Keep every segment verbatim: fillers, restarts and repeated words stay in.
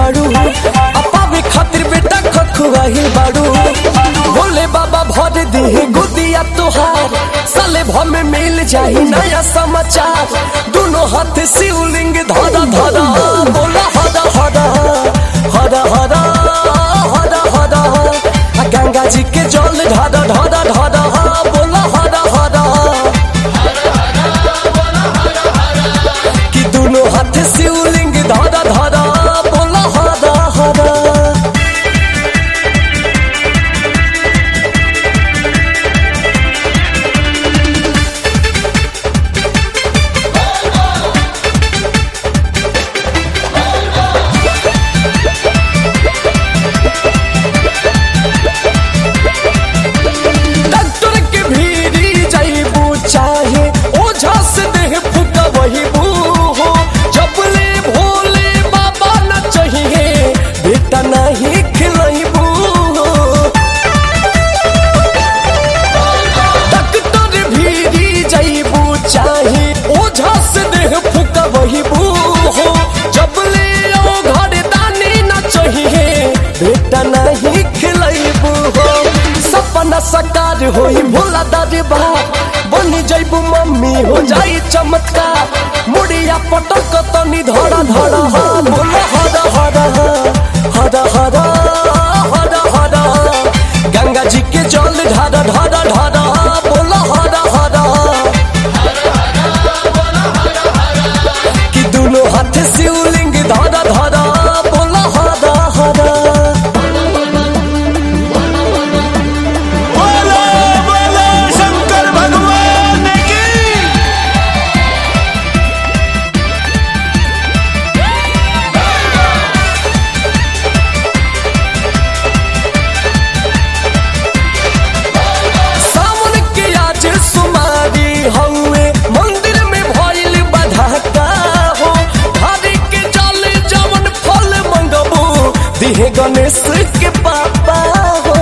बाड़ू अपावे खातिर बेटा खखुआही बाड़ू बोले बाबा भर दी गुदिया तोहार साले भर में मिल जाही नया समाचार दोनों हाथ शिवलिंग धरा धरा बोला हरा हरा हरा हरा हरा हरा गंगा जी के जल ढारा ढारा ढारा बोला हरा हरा कि दोनों हाथ शिवलिंग धरा धरा बोला हरा हरा नहीं खिलाइबू हो सपना साकार होई भोला दादी बाप बनी जइबू मम्मी हो जाई चमत्कार मुड़िया पटक तनी धड़ा धड़ा बोला हरा हरा हरा हरा हरा हरा गंगा जी के जल ढारा ढारा ढारा बोला हरा हरा कि दोनों हाथ शिवलिंग धरा धरा बोला हरा हरा गणेश के पापा हो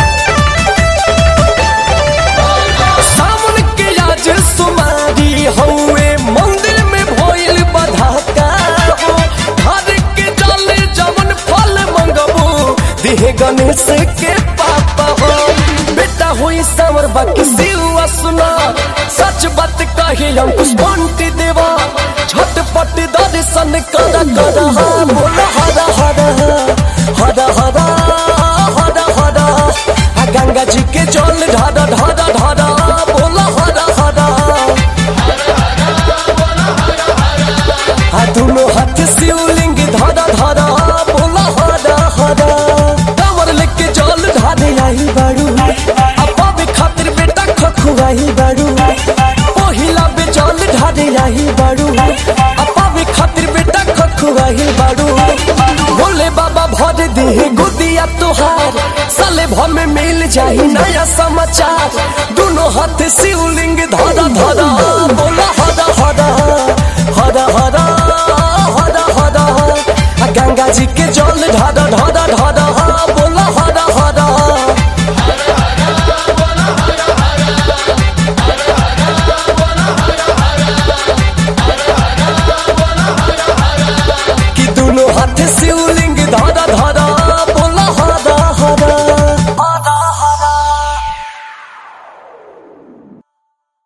सावन के आज सुमारी हुए मंदिर में भइल बधाका हो घर के जल जवन फल मंगबू दिहे गणेश के पापा हो बेटा हुई सावर बाकी सिवा सुना सच बात कही अंकुश बंटी देवा झटपट दर्शन करा करा बोला हरा हरा हरा हरा हरा हरा गंगा जी के जल ढारा ढारा ढारा बोला हरा हरा दोनों हाथ शिवलिंग धरा धरा बोला हरा हरा कांवर लेके जल ढारे आई बाड़ू अपावे खातिर बेटा खखुआही बाड़ू पहिला बे जल ढारे आई बाड़ू अपावे खातिर बेटा खखुआही बाड़ू बोले बाबा भर दी गुदिया तोहार साले भर में मिल जाही नया समाचार दोनों हाथ शिवलिंग धरा धरा बोला हरा हरा हरा हरा हरा हरा गंगा जी के जल ढारा ढारा ढारा